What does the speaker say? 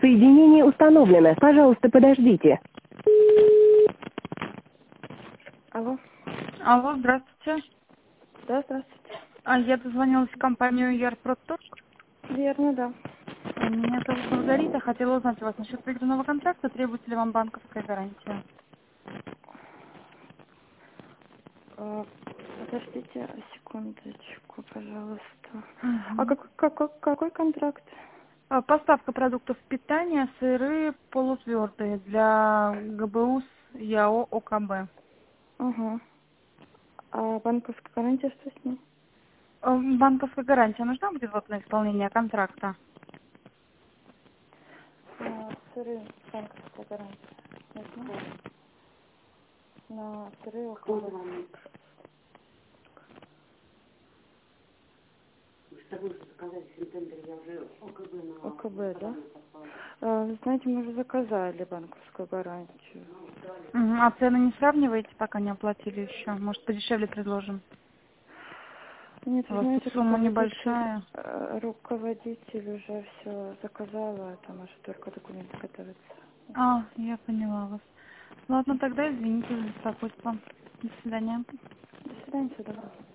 Соединение установлено. Пожалуйста, подождите. Алло. Алло, здравствуйте. Да, здравствуйте. Я дозвонилась в компанию Ярпродторг. Верно, да. Меня зовут Маргарита. Хотела узнать у вас насчет проигранного контракта. Требуется ли вам банковская гарантия? Подождите секундочку, пожалуйста. А Мгм. какой контракт? Поставка продуктов питания, сыры полутвердые для ГБУ с ЯО ОКБ. Ага. А банковская гарантия что с ней? Банковская гарантия нужна будет вот на исполнение контракта? Сыры, банковская гарантия. Нужна? На сыры около. ОКБ, да? Вы знаете, мы уже заказали банковскую гарантию. Мгм. А цены не сравниваете, пока не оплатили еще? Может, подешевле предложим? Нет, У вы вас тут знаете, сумма небольшая. руководитель уже все заказала, там уже только документы готовятся. Я поняла вас. Ладно, тогда извините за беспокойство. До свидания. До свидания, всего доброго.